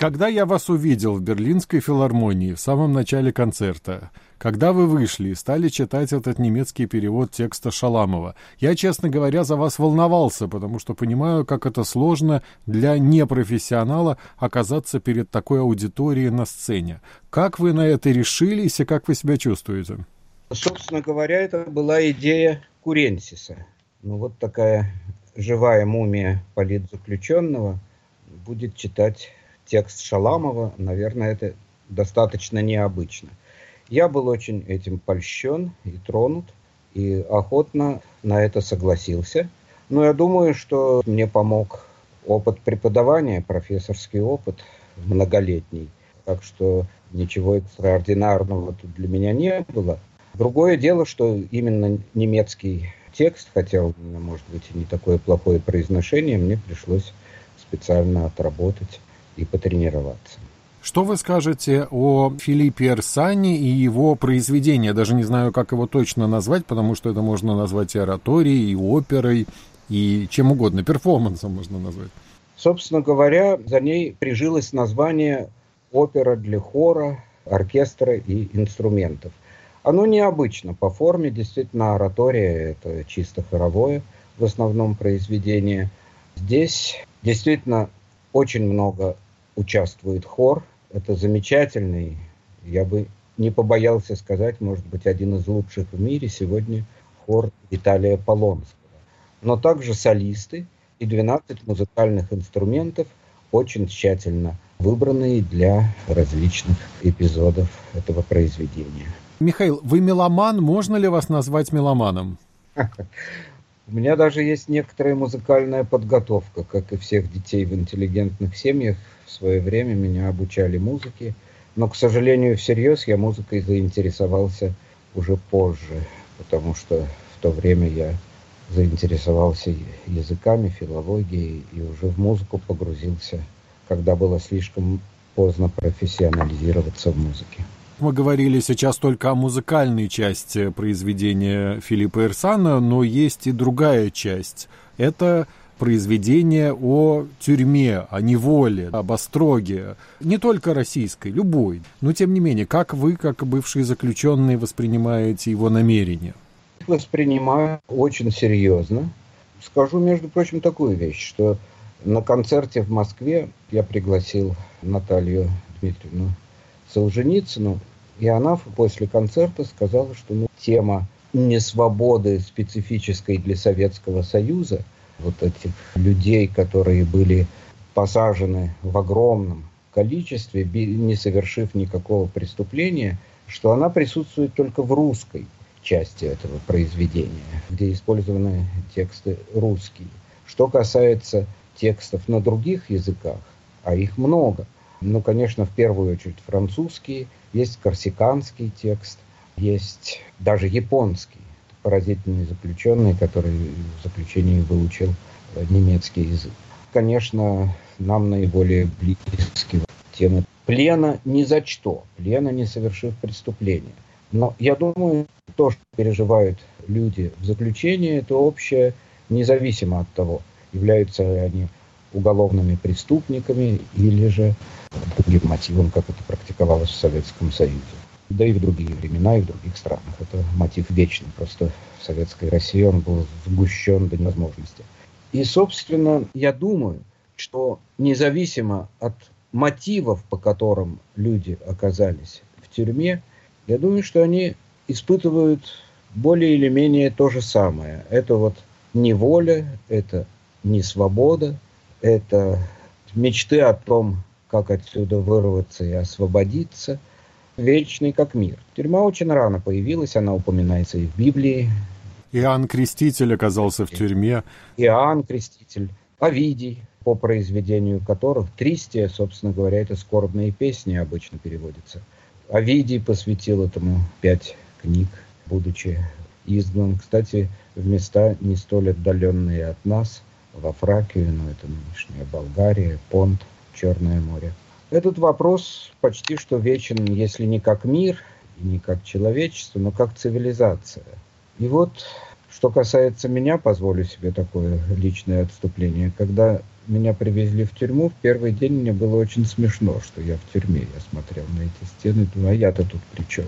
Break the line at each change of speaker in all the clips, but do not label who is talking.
Когда я вас увидел в Берлинской филармонии в самом начале концерта, когда вы вышли и стали читать этот немецкий перевод текста Шаламова, я, честно говоря, за вас волновался, потому что понимаю, как это сложно для непрофессионала оказаться перед такой аудиторией на сцене. Как вы на это решились и как вы себя чувствуете?
Собственно говоря, это была идея Куренсиса. Ну вот такая живая мумия политзаключенного будет читать текст Шаламова. Наверное, это достаточно необычно. Я был очень этим польщен и тронут, и охотно на это согласился. Но я думаю, что мне помог опыт преподавания, профессорский опыт многолетний. Так что ничего экстраординарного тут для меня не было. Другое дело, что именно немецкий текст, хотя у меня, может быть, и не такое плохое произношение, мне пришлось специально отработать и потренироваться.
Что вы скажете о Филиппе Эрсане и его произведении? Я даже не знаю, как его точно назвать, потому что это можно назвать и ораторией, и оперой, и чем угодно, перформансом можно назвать.
Собственно говоря, за ней прижилось название «Опера для хора, оркестра и инструментов». Оно необычно по форме, действительно, оратория – это чисто хоровое в основном произведение. Здесь действительно очень много участвует хор. Это замечательный, я бы не побоялся сказать, может быть, один из лучших в мире сегодня хор Виталия Полонского. Но также солисты и 12 музыкальных инструментов, очень тщательно выбранные для различных эпизодов этого произведения.
Михаил, вы меломан? Можно ли вас назвать меломаном?
У меня даже есть некоторая музыкальная подготовка, как и всех детей в интеллигентных семьях. В свое время меня обучали музыке, но, к сожалению, всерьез я музыкой заинтересовался уже позже, потому что в то время я заинтересовался языками, филологией и уже в музыку погрузился, когда было слишком поздно профессионализироваться в музыке.
Мы говорили сейчас только о музыкальной части произведения Филиппа Эрсана, но есть и другая часть. Это произведение о тюрьме, о неволе, об остроге. Не только российской, любой. Но, тем не менее, как вы, как бывший заключенный, воспринимаете его намерения?
Воспринимаю очень серьезно. Скажу, между прочим, такую вещь, что на концерте в Москве я пригласил Наталью Дмитриевну Солженицыну, и она после концерта сказала, что тема несвободы специфической для Советского Союза, вот этих людей, которые были посажены в огромном количестве, не совершив никакого преступления, что она присутствует только в русской части этого произведения, где использованы тексты русские. Что касается текстов на других языках, а их много, конечно, в первую очередь французский, есть корсиканский текст, есть даже японский. Поразительный заключенный, который в заключении выучил немецкий язык. Конечно, нам наиболее близки темы плена ни за что, плена не совершив преступления. Но я думаю, то, что переживают люди в заключении, это общее, независимо от того, являются ли они уголовными преступниками или же другим мотивом, как это практиковалось в Советском Союзе. Да и в другие времена, и в других странах. Это мотив вечный. Просто в Советской России он был сгущен до невозможности. И, собственно, я думаю, что независимо от мотивов, по которым люди оказались в тюрьме, я думаю, что они испытывают более или менее то же самое. Это вот неволя, это несвобода, это мечты о том, как отсюда вырваться и освободиться, вечный как мир. Тюрьма очень рано появилась, она упоминается и в Библии.
Иоанн Креститель оказался в тюрьме.
Иоанн Креститель, Овидий, по произведению которых Тристия, собственно говоря, это скорбные песни обычно переводятся. Овидий посвятил этому 5 книг, будучи изгнан, кстати, в места не столь отдаленные от нас, во Фракию, это нынешняя Болгария, Понт, Черное море. Этот вопрос почти что вечен, если не как мир, и не как человечество, но как цивилизация. И вот, что касается меня, позволю себе такое личное отступление, когда меня привезли в тюрьму, в первый день мне было очень смешно, что я в тюрьме. Я смотрел на эти стены, думаю, а я-то тут при чем?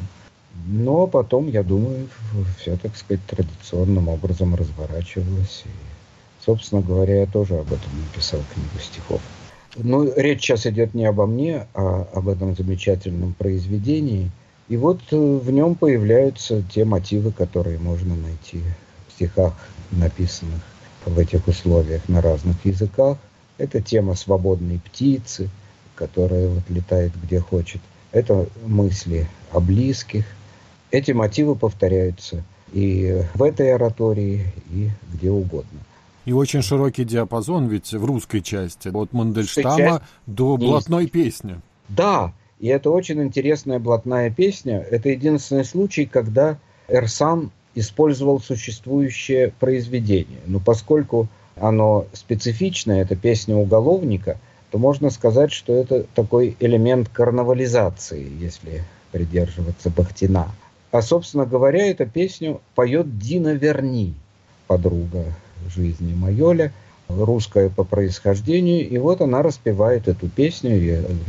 Но потом, я думаю, все, так сказать, традиционным образом разворачивалось. И, собственно говоря, я тоже об этом написал книгу стихов. Но речь сейчас идет не обо мне, а об этом замечательном произведении. И вот в нем появляются те мотивы, которые можно найти в стихах, написанных в этих условиях на разных языках. Это тема свободной птицы, которая вот летает где хочет. Это мысли о близких. Эти мотивы повторяются и в этой оратории, и где угодно.
И очень широкий диапазон ведь в русской части, от Мандельштама до блатной песни.
Да, и это очень интересная блатная песня. Это единственный случай, когда Эрсан использовал существующее произведение. Но поскольку оно специфичное, это песня уголовника, то можно сказать, что это такой элемент карнавализации, если придерживаться Бахтина. А, собственно говоря, эту песню поет Дина Верни, подруга жизни Майоля, русская по происхождению. И вот она распевает эту песню,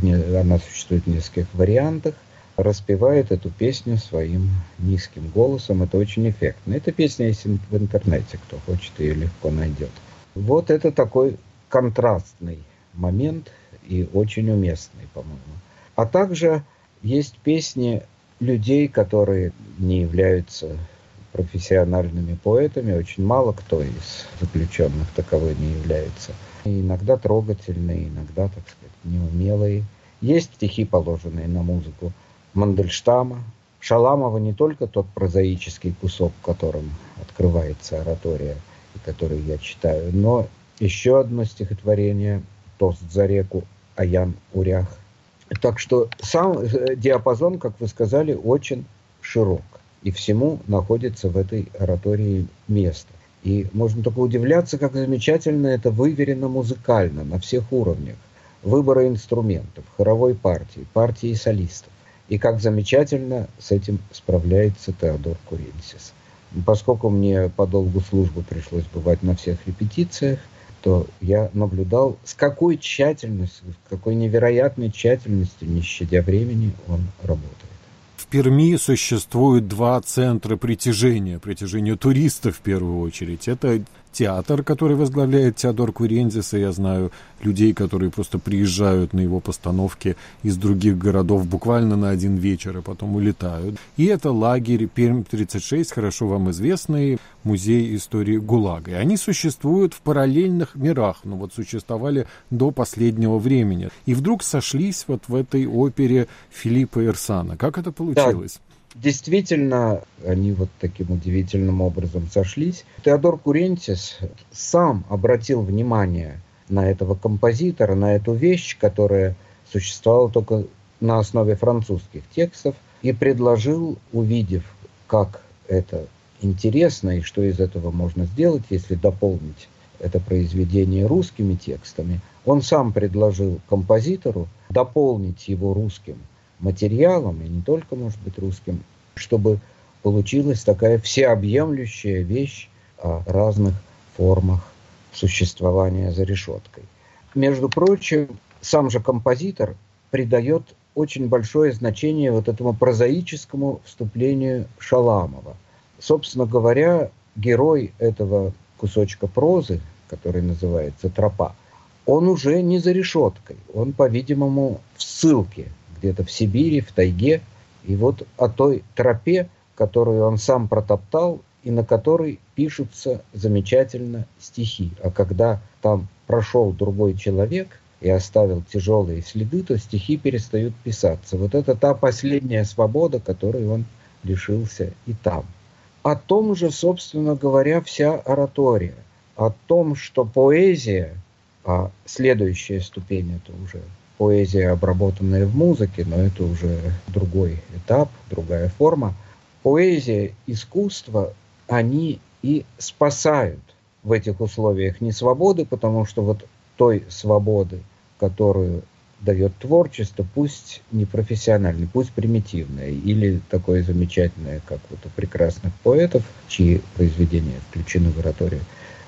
она существует в нескольких вариантах, распевает эту песню своим низким голосом. Это очень эффектно. Эта песня есть в интернете, кто хочет, ее легко найдет. Вот это такой контрастный момент и очень уместный, по-моему. А также есть песни людей, которые не являются профессиональными поэтами. Очень мало кто из заключенных таковой не является. И иногда трогательные, иногда, так сказать, неумелые. Есть стихи, положенные на музыку Мандельштама. Шаламова не только тот прозаический кусок, которым открывается оратория, и который я читаю, но еще одно стихотворение «Тост за реку» Аян Урях. Так что сам диапазон, как вы сказали, очень широк. И всему находится в этой оратории место. И можно только удивляться, как замечательно это выверено музыкально на всех уровнях. Выбора инструментов, хоровой партии, партии солистов. И как замечательно с этим справляется Теодор Куренсис. Поскольку мне по долгу службы пришлось бывать на всех репетициях, то я наблюдал, с какой тщательностью, с какой невероятной тщательностью, не щадя времени, он работает.
В Перми существует два центра притяжения туристов в первую очередь. Это театр, который возглавляет Теодор Куренсис, и я знаю людей, которые просто приезжают на его постановки из других городов буквально на один вечер, и потом улетают. И это лагерь Пермь-36, хорошо вам известный, музей истории ГУЛАГа. И они существуют в параллельных мирах, но вот существовали до последнего времени. И вдруг сошлись вот в этой опере Филиппа Эрсана. Как это получилось?
Да. Действительно, они вот таким удивительным образом сошлись. Теодор Куренсис сам обратил внимание на этого композитора, на эту вещь, которая существовала только на основе французских текстов, и предложил, увидев, как это интересно и что из этого можно сделать, если дополнить это произведение русскими текстами, он сам предложил композитору дополнить его русским материалом, и не только, может быть, русским, чтобы получилась такая всеобъемлющая вещь о разных формах существования за решеткой. Между прочим, сам же композитор придает очень большое значение вот этому прозаическому вступлению Шаламова. Собственно говоря, герой этого кусочка прозы, который называется «Тропа», он уже не за решеткой, он, по-видимому, в ссылке, где-то в Сибири, в тайге. И вот о той тропе, которую он сам протоптал, и на которой пишутся замечательно стихи. А когда там прошел другой человек и оставил тяжелые следы, то стихи перестают писаться. Вот это та последняя свобода, которой он лишился и там. О том же, собственно говоря, вся оратория. О том, что поэзия, а следующая ступень это уже поэзия, обработанная в музыке, но это уже другой этап, другая форма. Поэзия, искусство, они и спасают в этих условиях не свободы, потому что вот той свободы, которую дает творчество, пусть не профессиональной, пусть примитивной, или такое замечательное, как вот у прекрасных поэтов, чьи произведения включены в ораторию,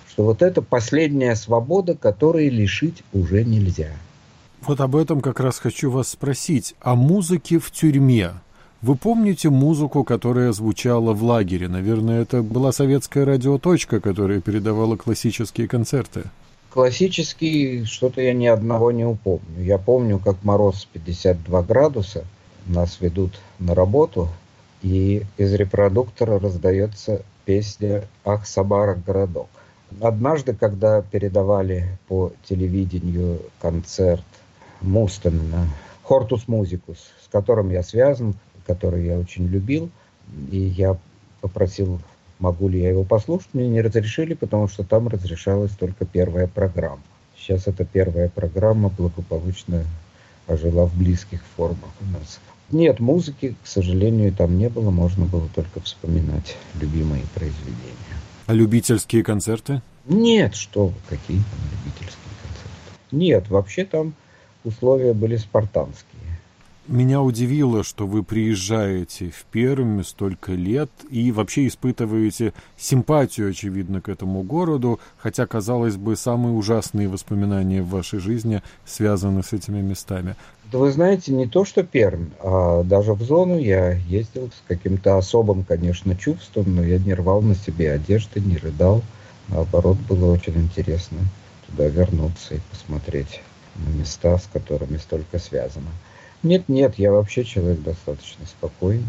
что вот это последняя свобода, которой лишить уже нельзя.
Вот об этом как раз хочу вас спросить. О музыке в тюрьме. Вы помните музыку, которая звучала в лагере? Наверное, это была советская радиоточка, которая передавала классические концерты.
Классический, что-то я ни одного не упомню. Я помню, как мороз 52 градуса, нас ведут на работу, и из репродуктора раздается песня «Ах, Сабара, городок». Однажды, когда передавали по телевидению концерт Мустена, «Хортус музикус», с которым я связан, который я очень любил, и я попросил, могу ли я его послушать, мне не разрешили, потому что там разрешалась только первая программа. Сейчас эта первая программа благополучно ожила в близких формах у нас. Нет, музыки, к сожалению, там не было, можно было только вспоминать любимые произведения.
А любительские концерты?
Нет, что вы, какие там любительские концерты? Нет, вообще там условия были спартанские.
Меня удивило, что вы приезжаете в Пермь столько лет и вообще испытываете симпатию, очевидно, к этому городу, хотя, казалось бы, самые ужасные воспоминания в вашей жизни связаны с этими местами.
Да вы знаете, не то что Пермь, а даже в зону я ездил с каким-то особым, конечно, чувством, но я не рвал на себе одежды, не рыдал. Наоборот, было очень интересно туда вернуться и посмотреть на места, с которыми столько связано. Нет, я вообще человек достаточно спокойный,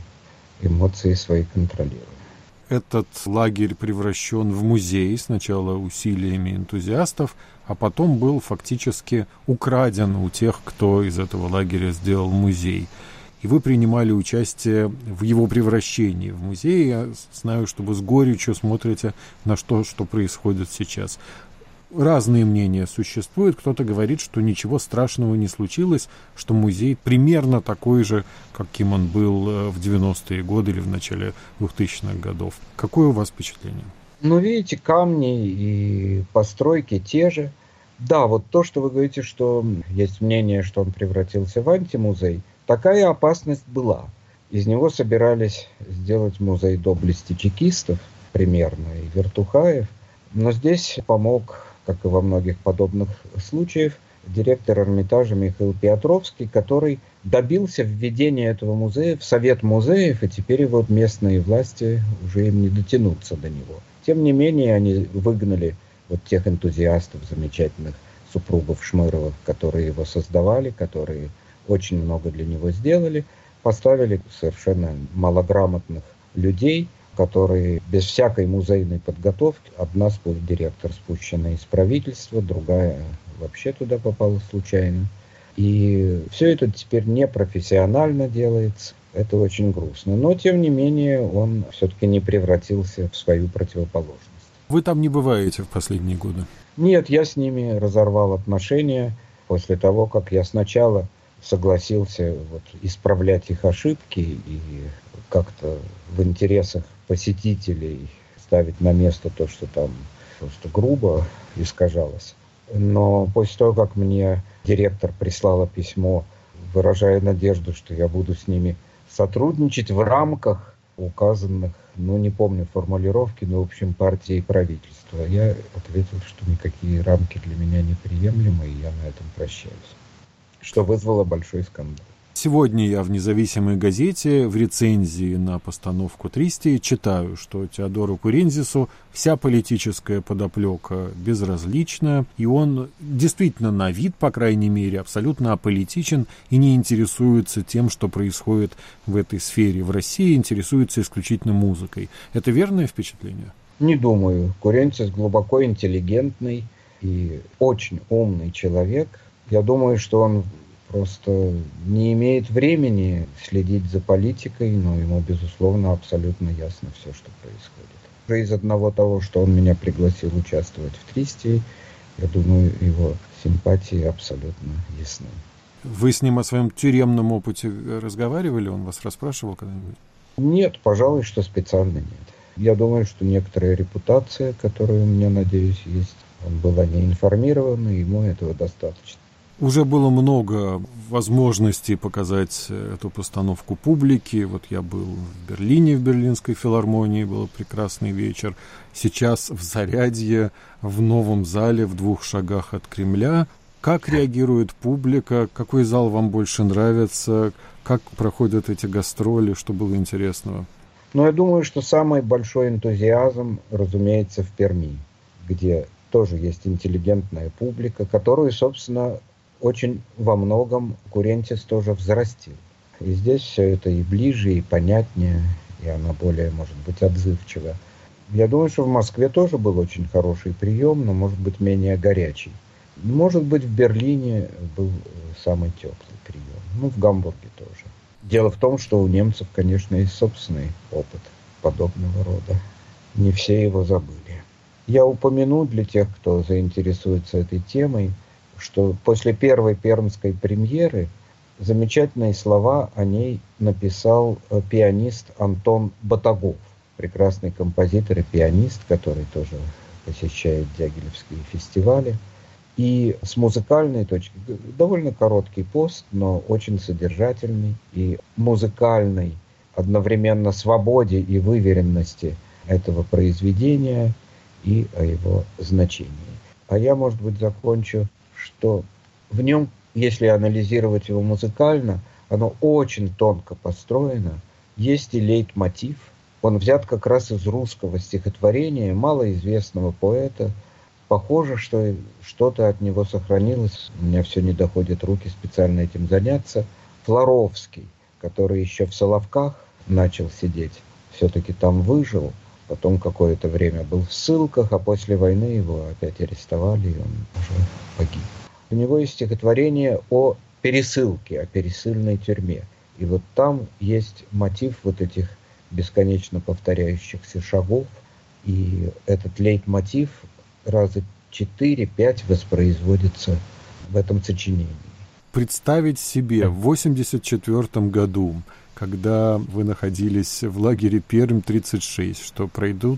эмоции свои контролирую.
Этот лагерь превращен в музей, сначала усилиями энтузиастов, а потом был фактически украден у тех, кто из этого лагеря сделал музей. И вы принимали участие в его превращении в музей. Я знаю, что вы с горечью смотрите на что происходит сейчас. Разные мнения существуют. Кто-то говорит, что ничего страшного не случилось, что музей примерно такой же, каким он был в 90-е годы или в начале 2000-х годов. Какое у вас впечатление?
Ну, видите, камни и постройки те же. Да, вот то, что вы говорите, что есть мнение, что он превратился в антимузей, такая опасность была. Из него собирались сделать музей доблести чекистов, примерно, и Вертухаев. Но здесь помог, как и во многих подобных случаях, директор Эрмитажа Михаил Петровский, который добился введения этого музея в Совет музеев, и теперь его местные власти уже им не дотянуться до него. Тем не менее, они выгнали вот тех энтузиастов, замечательных супругов Шмыровых, которые его создавали, которые очень много для него сделали, поставили совершенно малограмотных людей, которые без всякой музейной подготовки, одна директор спущена из правительства, другая вообще туда попала случайно. И все это теперь непрофессионально делается. Это очень грустно. Но, тем не менее, он все-таки не превратился в свою противоположность.
Вы там не бываете в последние годы?
Нет, я с ними разорвал отношения после того, как я сначала согласился исправлять их ошибки и как-то в интересах посетителей ставить на место то, что там просто грубо искажалось. Но после того, как мне директор прислала письмо, выражая надежду, что я буду с ними сотрудничать в рамках указанных, не помню формулировки, но, в общем, партии и правительства, я ответил, что никакие рамки для меня неприемлемы, и я на этом прощаюсь. Что вызвало большой скандал.
Сегодня я в «Независимой газете» в рецензии на постановку «Тристи» читаю, что Теодору Курензису вся политическая подоплека безразлична, и он действительно на вид, по крайней мере, абсолютно аполитичен и не интересуется тем, что происходит в этой сфере в России, интересуется исключительно музыкой. Это верное впечатление?
Не думаю. Курензис глубоко интеллигентный и очень умный человек. Я думаю, что он просто не имеет времени следить за политикой, но ему, безусловно, абсолютно ясно все, что происходит. Уже из одного того, что он меня пригласил участвовать в «Тристии», я думаю, его симпатии абсолютно ясны.
Вы с ним о своем тюремном опыте разговаривали? Он вас расспрашивал когда-нибудь?
Нет, пожалуй, что специально нет. Я думаю, что некоторая репутация, которая у меня, надеюсь, есть, он был о ней информирован, и ему этого достаточно.
Уже было много возможностей показать эту постановку публике. Вот я был в Берлине, в Берлинской филармонии, был прекрасный вечер. Сейчас в Зарядье, в новом зале, в 2 шагах от Кремля. Как реагирует публика? Какой зал вам больше нравится? Как проходят эти гастроли? Что было интересного?
Но я думаю, что самый большой энтузиазм, разумеется, в Перми, где тоже есть интеллигентная публика, которую, собственно, очень во многом Курентис тоже взрастил. И здесь все это и ближе, и понятнее, и она более, может быть, отзывчива. Я думаю, что в Москве тоже был очень хороший прием, но, может быть, менее горячий. Может быть, в Берлине был самый теплый прием. Ну, в Гамбурге тоже. Дело в том, что у немцев, конечно, есть собственный опыт подобного рода. Не все его забыли. Я упомяну для тех, кто заинтересуется этой темой, что после первой пермской премьеры замечательные слова о ней написал пианист Антон Батагов, прекрасный композитор и пианист, который тоже посещает дягилевские фестивали. И с музыкальной точки, довольно короткий пост, но очень содержательный и музыкальный, одновременно свободе и выверенности этого произведения и о его значении. А я, может быть, закончу, что в нем, если анализировать его музыкально, оно очень тонко построено. Есть и лейтмотив. Он взят как раз из русского стихотворения малоизвестного поэта. Похоже, что что-то от него сохранилось. У меня все не доходят руки специально этим заняться. Флоровский, который еще в Соловках начал сидеть, все-таки там выжил. Потом какое-то время был в ссылках, а после войны его опять арестовали, и он уже погиб. У него есть стихотворение о пересылке, о пересыльной тюрьме. И вот там есть мотив вот этих бесконечно повторяющихся шагов. И этот лейтмотив раза 4-5 воспроизводится в этом сочинении.
Представить себе в 1984 году, когда вы находились в лагере Пермь-36, что пройдут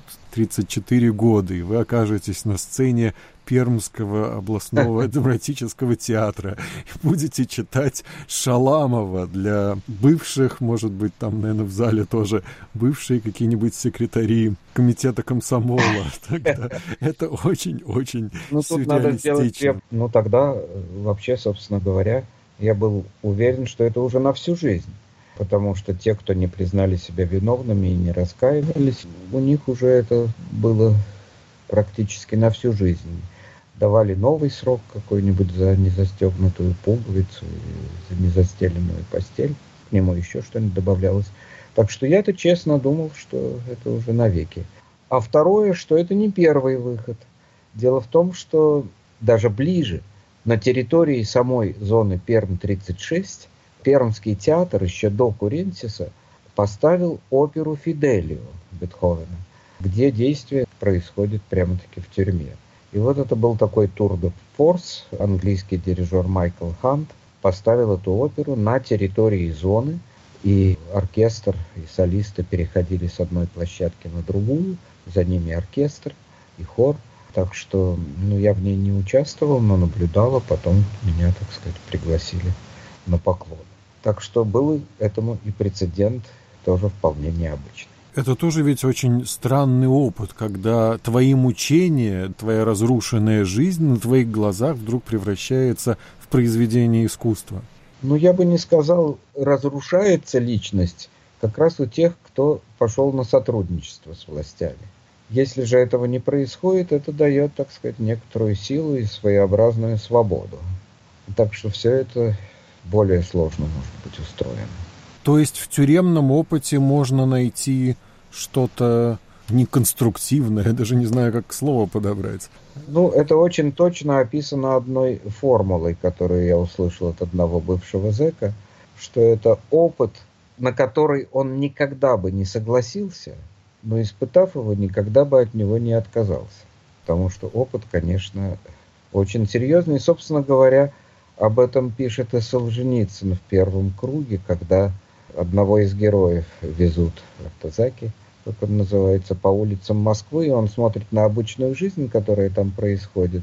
34 года, и вы окажетесь на сцене Пермского областного драматического театра и будете читать Шаламова для бывших, может быть, там, наверное, в зале тоже бывшие какие-нибудь секретари комитета комсомола. Тогда это очень-очень сюрреалистично.
Ну, тогда вообще, собственно говоря, я был уверен, что это уже на всю жизнь. Потому что те, кто не признали себя виновными и не раскаивались, у них уже это было практически на всю жизнь. Давали новый срок какой-нибудь за незастегнутую пуговицу, за незастеленную постель. К нему еще что-нибудь добавлялось. Так что я-то честно думал, что это уже навеки. А второе, что это не первый выход. Дело в том, что даже ближе, на территории самой зоны Пермь-36, Пермский театр еще до Курентиса поставил оперу «Фиделио» Бетховена, где действие происходит прямо-таки в тюрьме. И вот это был такой тур де форс. Английский дирижер Майкл Хант поставил эту оперу на территории зоны, и оркестр и солисты переходили с одной площадки на другую, за ними оркестр и хор. Так что я в ней не участвовал, но наблюдал, а потом меня, так сказать, пригласили на поклон. Так что был этому и прецедент тоже вполне необычный.
Это тоже ведь очень странный опыт, когда твои мучения, твоя разрушенная жизнь на твоих глазах вдруг превращается в произведение искусства.
Я бы не сказал, разрушается личность как раз у тех, кто пошел на сотрудничество с властями. Если же этого не происходит, это дает, так сказать, некоторую силу и своеобразную свободу. Так что все это более сложно может быть устроено.
То есть в тюремном опыте можно найти что-то неконструктивное, я даже не знаю, как слово подобрать.
Это очень точно описано одной формулой, которую я услышал от одного бывшего зэка, что это опыт, на который он никогда бы не согласился, но, испытав его, никогда бы от него не отказался. Потому что опыт, конечно, очень серьезный. И, собственно говоря, об этом пишет и Солженицын в «Первом круге», когда одного из героев везут в автозаке, как он называется, по улицам Москвы, и он смотрит на обычную жизнь, которая там происходит,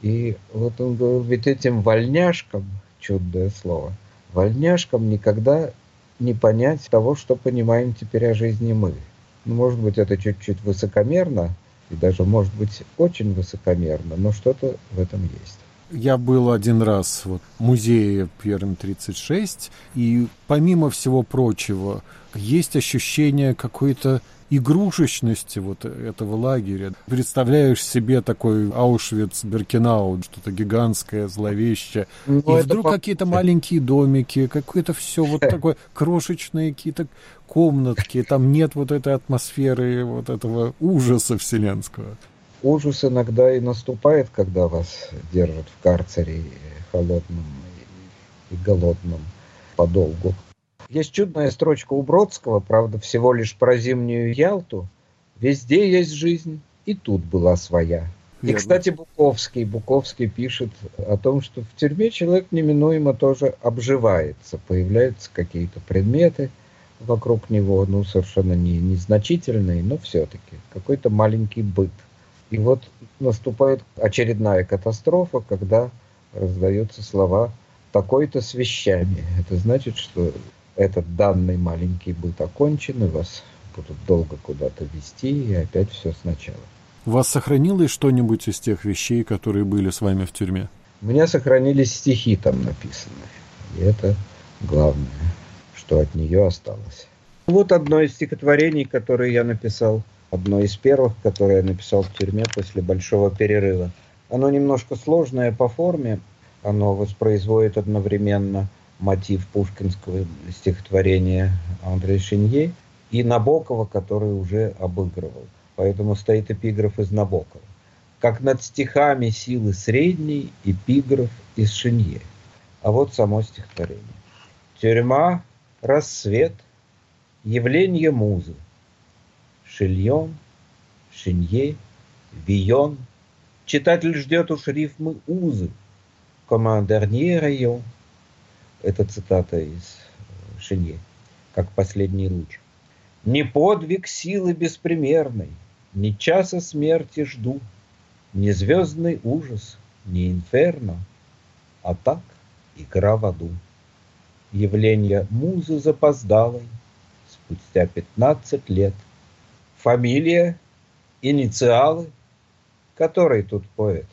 И вот он говорил, ведь этим вольняшкам, чудное слово, вольняшкам никогда не понять того, что понимаем теперь о жизни мы. Ну, может быть, это чуть-чуть высокомерно, и даже, может быть, очень высокомерно, но что-то в этом есть.
Я был один раз в музее Пермь-36, и помимо всего прочего, есть ощущение какой-то игрушечности вот этого лагеря. Представляешь себе такой Аушвиц-Биркенау, что-то гигантское, зловещее,
Ну,
и
это
вдруг какие-то маленькие домики, какое-то все вот такое, крошечные какие-то комнатки, там нет вот этой атмосферы, вот этого ужаса вселенского.
Ужас иногда и наступает, когда вас держат в карцере холодном и голодном подолгу. Есть чудная строчка у Бродского, правда, всего лишь про зимнюю Ялту. «Везде есть жизнь, и тут была своя». И,
Верно.
кстати, Буковский пишет о том, что в тюрьме человек неминуемо тоже обживается, появляются какие-то предметы вокруг него, ну, совершенно незначительные, но все-таки какой-то маленький быт. И вот наступает очередная катастрофа, когда раздаются слова «такой-то с вещами». Это значит, что этот данный маленький быт окончен, и вас будут долго куда-то везти, и опять все сначала.
У вас сохранилось что-нибудь из тех вещей, которые были с вами в тюрьме?
У меня сохранились стихи там написанные. И это главное, что от нее осталось. Вот одно из стихотворений, которое я написал. Одно из первых, которое я написал в тюрьме после большого перерыва. Оно немножко сложное по форме. Оно воспроизводит одновременно мотив пушкинского стихотворения Андре Шинье и Набокова, который уже обыгрывал. Поэтому стоит эпиграф из Набокова. Как над стихами силы средней, эпиграф из Шинье. А вот само стихотворение. Тюрьма, рассвет, явление музы. Шильон, Шинье, Вийон. Читатель ждет уж рифмы узы. Comme un dernier rayon. Это цитата из Шинье. Как последний луч. Не подвиг силы беспримерной, ни часа смерти жду, ни звездный ужас, ни инферно, а так игра в аду. Явление музы запоздалой спустя 15 лет. Фамилия, инициалы, который тут поэт?